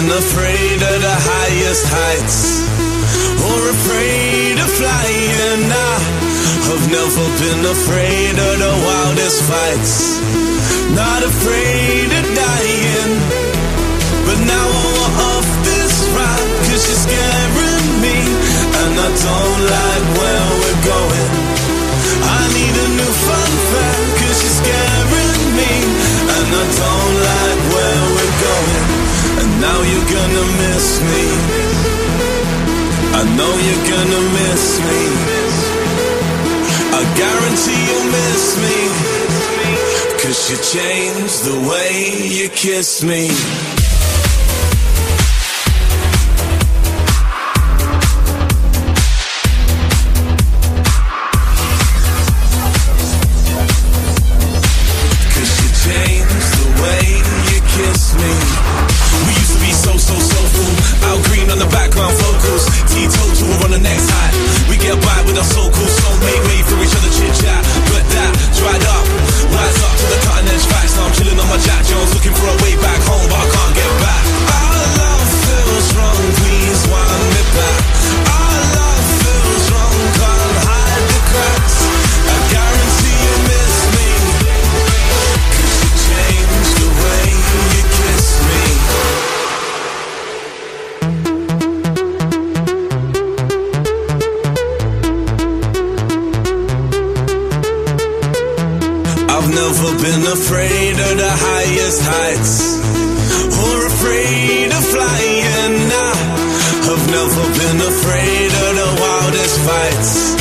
been afraid of the highest heights, or afraid of flying. I've never been afraid of the wildest fights, not afraid of dying. But now I want off this ride, 'cause you're scaring me, and I don't like where we're going. I need a new fun fact, 'cause you're scaring me, and I don't like where we're going. And now you're gonna miss me, I know you're gonna miss me, I guarantee you'll miss me, 'cause you changed the way you kiss me. I've never been afraid of the highest heights, or afraid of flying. I've never been afraid of the wildest fights,